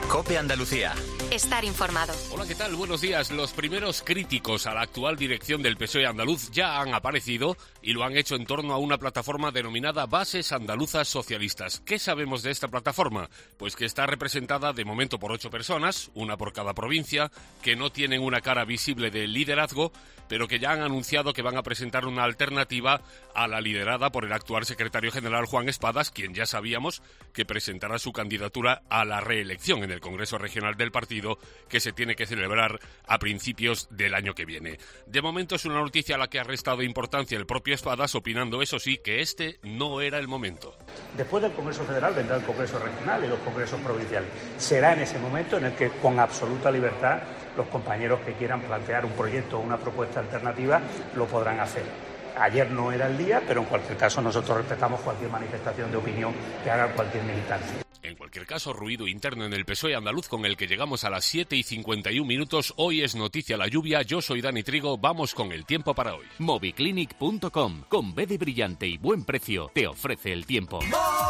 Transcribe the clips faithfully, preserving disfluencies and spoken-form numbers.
COPE Andalucía. Estar informado. Hola, ¿qué tal? Buenos días. Los primeros críticos a la actual dirección del P S O E andaluz ya han aparecido y lo han hecho en torno a una plataforma denominada Bases Andaluzas Socialistas. ¿Qué sabemos de esta plataforma? Pues que está representada de momento por ocho personas, una por cada provincia, que no tienen una cara visible de liderazgo, pero que ya han anunciado que van a presentar una alternativa a la liderada por el actual secretario general Juan Espadas, quien ya sabíamos que presentará su candidatura a la reelección en el Congreso Regional del partido, que se tiene que celebrar a principios del año que viene. De momento es una noticia a la que ha restado importancia el propio Espadas, opinando, eso sí, que este no era el momento. Después del Congreso Federal vendrá el Congreso Regional y los Congresos Provinciales. Será en ese momento en el que, con absoluta libertad, los compañeros que quieran plantear un proyecto o una propuesta alternativa lo podrán hacer. Ayer no era el día, pero en cualquier caso nosotros respetamos cualquier manifestación de opinión que haga cualquier militante. En cualquier caso, ruido interno en el P S O E andaluz con el que llegamos a las siete y cincuenta y un minutos. Hoy es noticia la lluvia. Yo soy Dani Trigo. Vamos con el tiempo para hoy. Moviclinic punto com, con B de brillante y buen precio, te ofrece el tiempo.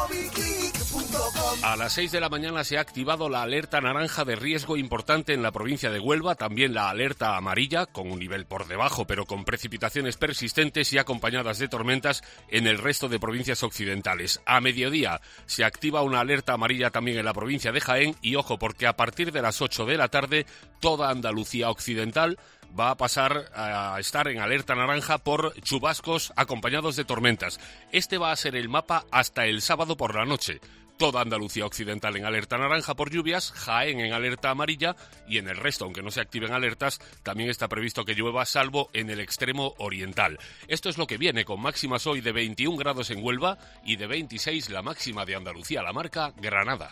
A las seis de la mañana se ha activado la alerta naranja de riesgo importante en la provincia de Huelva, también la alerta amarilla, con un nivel por debajo, pero con precipitaciones persistentes y acompañadas de tormentas en el resto de provincias occidentales. A mediodía se activa una alerta amarilla también en la provincia de Jaén y ojo, porque a partir de las ocho de la tarde toda Andalucía occidental va a pasar a estar en alerta naranja por chubascos acompañados de tormentas. Este va a ser el mapa hasta el sábado por la noche. Toda Andalucía occidental en alerta naranja por lluvias, Jaén en alerta amarilla y en el resto, aunque no se activen alertas, también está previsto que llueva, salvo en el extremo oriental. Esto es lo que viene, con máximas hoy de veintiún grados en Huelva y de veintiséis la máxima de Andalucía, la marca Granada.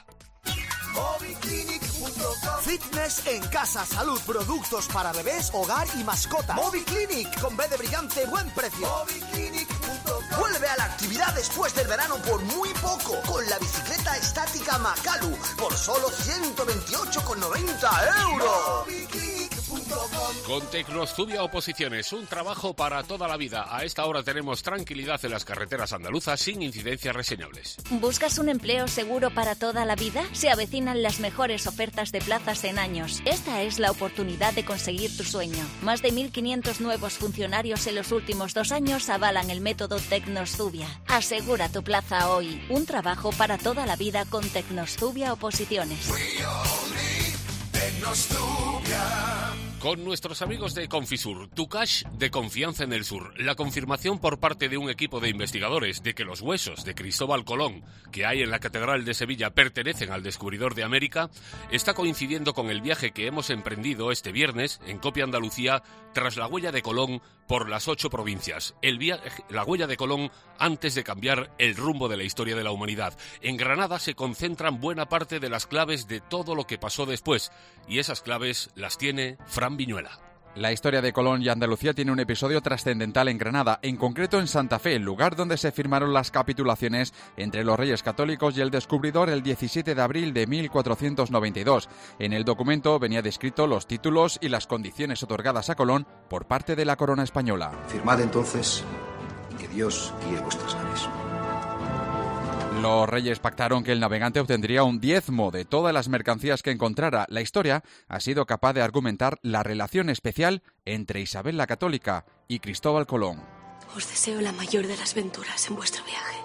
Fitness en casa, salud, productos para bebés, hogar y mascota. Moviclinic, con B de brillante, buen precio. Moviclinic punto com. Vuelve a la actividad después del verano por muy poco, con la bicicleta estática Makalu, por solo ciento veintiocho con noventa euros. Moviclinic punto com. Con Tecnostubia Oposiciones, un trabajo para toda la vida. A esta hora tenemos tranquilidad en las carreteras andaluzas sin incidencias reseñables. ¿Buscas un empleo seguro para toda la vida? Se avecinan las mejores ofertas de plazas en años. Esta es la oportunidad de conseguir tu sueño. Más de mil quinientos nuevos funcionarios en los últimos dos años avalan el método Tecnostubia. Asegura tu plaza hoy. Un trabajo para toda la vida con Tecnostubia Oposiciones. Con nuestros amigos de Confisur, tu cash de confianza en el sur. La confirmación por parte de un equipo de investigadores de que los huesos de Cristóbal Colón que hay en la Catedral de Sevilla pertenecen al descubridor de América está coincidiendo con el viaje que hemos emprendido este viernes en COPE Andalucía tras la huella de Colón por las ocho provincias. El viaje, la huella de Colón antes de cambiar el rumbo de la historia de la humanidad. En Granada se concentran buena parte de las claves de todo lo que pasó después y esas claves las tiene Fran Viñuela. La historia de Colón y Andalucía tiene un episodio trascendental en Granada, en concreto en Santa Fe, el lugar donde se firmaron las capitulaciones entre los Reyes Católicos y el descubridor el diecisiete de abril de mil cuatrocientos noventa y dos. En el documento venía descrito los títulos y las condiciones otorgadas a Colón por parte de la corona española. Firmad entonces que Dios guíe vuestras naves. Los reyes pactaron que el navegante obtendría un diezmo de todas las mercancías que encontrara. La historia ha sido capaz de argumentar la relación especial entre Isabel la Católica y Cristóbal Colón. Os deseo la mayor de las venturas en vuestro viaje.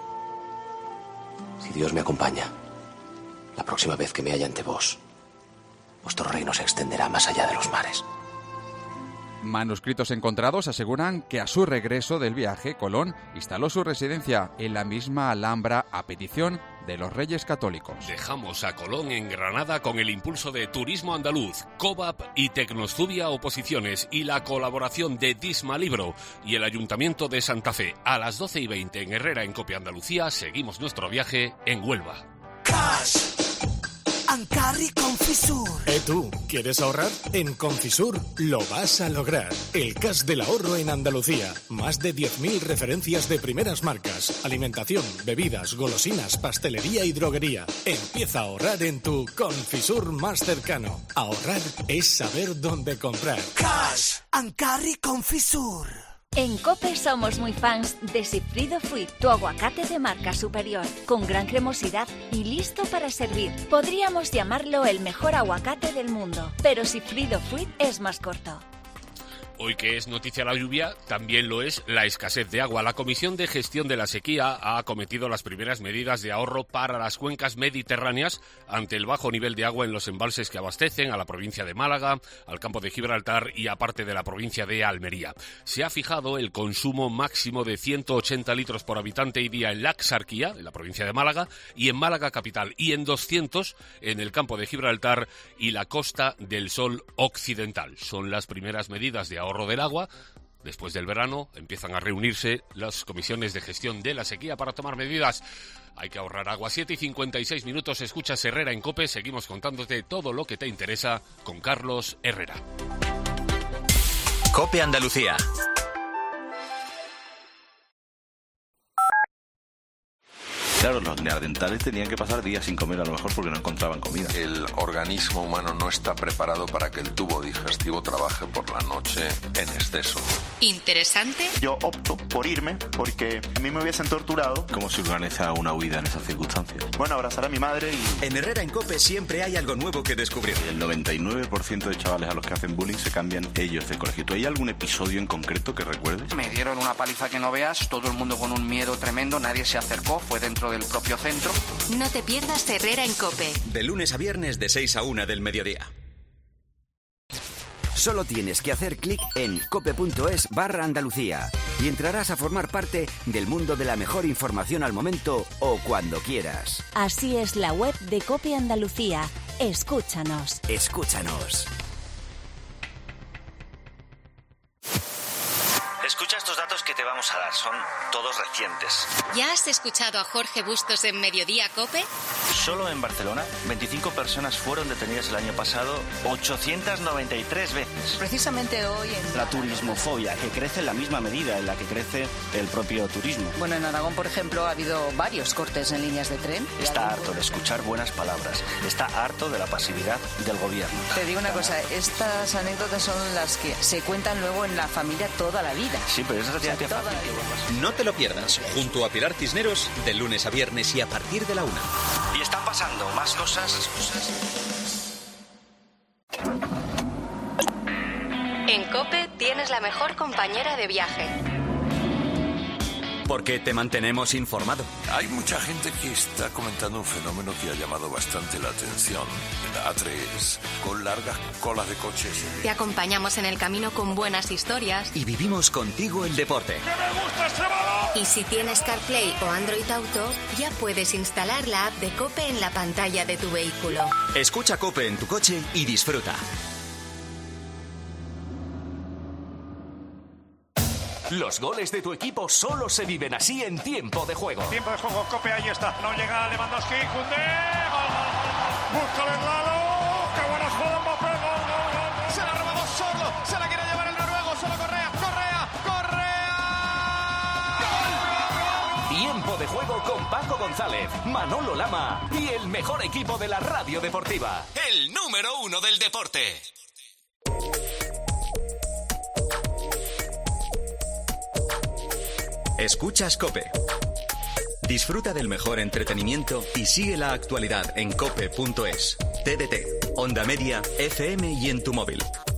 Si Dios me acompaña, la próxima vez que me haya ante vos, vuestro reino se extenderá más allá de los mares. Manuscritos encontrados aseguran que a su regreso del viaje, Colón instaló su residencia en la misma Alhambra a petición de los Reyes Católicos. Dejamos a Colón en Granada con el impulso de Turismo Andaluz, COVAP y Tecnostubia Oposiciones y la colaboración de Disma Libro y el Ayuntamiento de Santa Fe. A las doce y veinte en Herrera, en COPE Andalucía, seguimos nuestro viaje en Huelva. Cash. Ancarri Confisur. ¿Eh tú? ¿Quieres ahorrar? En Confisur lo vas a lograr. El cash del ahorro en Andalucía. Más de diez mil referencias de primeras marcas. Alimentación, bebidas, golosinas, pastelería y droguería. Empieza a ahorrar en tu Confisur más cercano. Ahorrar es saber dónde comprar. Cash. Ancarri Confisur. En COPE somos muy fans de Sigfrido Fruit, tu aguacate de marca superior, con gran cremosidad y listo para servir. Podríamos llamarlo el mejor aguacate del mundo, pero Sigfrido Fruit es más corto. Hoy que es noticia la lluvia, también lo es la escasez de agua. La Comisión de Gestión de la Sequía ha acometido las primeras medidas de ahorro para las cuencas mediterráneas ante el bajo nivel de agua en los embalses que abastecen a la provincia de Málaga, al campo de Gibraltar y a parte de la provincia de Almería. Se ha fijado el consumo máximo de ciento ochenta litros por habitante y día en la Axarquía, en la provincia de Málaga, y en Málaga capital, y en doscientos en el campo de Gibraltar y la Costa del Sol occidental. Son las primeras medidas de ahorro del agua. Después del verano empiezan a reunirse las comisiones de gestión de la sequía para tomar medidas. Hay que ahorrar agua. siete y cincuenta y seis minutos, escuchas Herrera en COPE. Seguimos contándote todo lo que te interesa con Carlos Herrera. COPE Andalucía. Claro, los neandertales tenían que pasar días sin comer a lo mejor porque no encontraban comida. El organismo humano no está preparado para que el tubo digestivo trabaje por la noche en exceso. ¿Interesante? Yo opto por irme porque a mí me hubiesen torturado. ¿Cómo se organiza una huida en esas circunstancias? Bueno, abrazar a mi madre y... En Herrera en COPE siempre hay algo nuevo que descubrir. El noventa y nueve por ciento de chavales a los que hacen bullying se cambian ellos de colegio. ¿Tú hay algún episodio en concreto que recuerdes? Me dieron una paliza que no veas, todo el mundo con un miedo tremendo, nadie se acercó, fue dentro del propio centro. No te pierdas Herrera en COPE. De lunes a viernes de seis a una del mediodía. Solo tienes que hacer clic en cope.es barra Andalucía y entrarás a formar parte del mundo de la mejor información al momento o cuando quieras. Así es la web de COPE Andalucía. Escúchanos. Escúchanos. Escucha estos datos que te vamos a dar, son todos recientes. ¿Ya has escuchado a Jorge Bustos en Mediodía COPE? Solo en Barcelona, veinticinco personas fueron detenidas el año pasado, ochocientas noventa y tres veces. Precisamente hoy en... La turismofobia, que crece en la misma medida en la que crece el propio turismo. Bueno, en Aragón, por ejemplo, ha habido varios cortes en líneas de tren. Está harto de escuchar buenas palabras, está harto de la pasividad del gobierno. Te digo una cosa, estas anécdotas son las que se cuentan luego en la familia toda la vida. Sí, pero es relativamente fácil. No te lo pierdas, junto a Pilar Cisneros, de lunes a viernes y a partir de la una. Y están pasando más cosas, cosas. En COPE tienes la mejor compañera de viaje. Porque te mantenemos informado. Hay mucha gente que está comentando un fenómeno que ha llamado bastante la atención. En la A tres, con largas colas de coches. Te acompañamos en el camino con buenas historias. Y vivimos contigo el deporte. ¡Que me gusta ese balón! Y si tienes CarPlay o Android Auto, ya puedes instalar la app de COPE en la pantalla de tu vehículo. Escucha COPE en tu coche y disfruta. Los goles de tu equipo solo se viven así en tiempo de juego. Tiempo de juego, COPE, ahí está. No llega Lewandowski, Koundé. Gol, gol, gol. Búscale el Lalo. Qué buena jugada, Mbappé. Gol, gol, gol. Se la ha robado solo. Se la quiere llevar el noruego. Solo Correa. Correa. Correa. Tiempo de juego con Paco González, Manolo Lama y el mejor equipo de la radio deportiva. El número uno del deporte. Escuchas COPE. Disfruta del mejor entretenimiento y sigue la actualidad en cope punto es. T D T, Onda Media, F M y en tu móvil.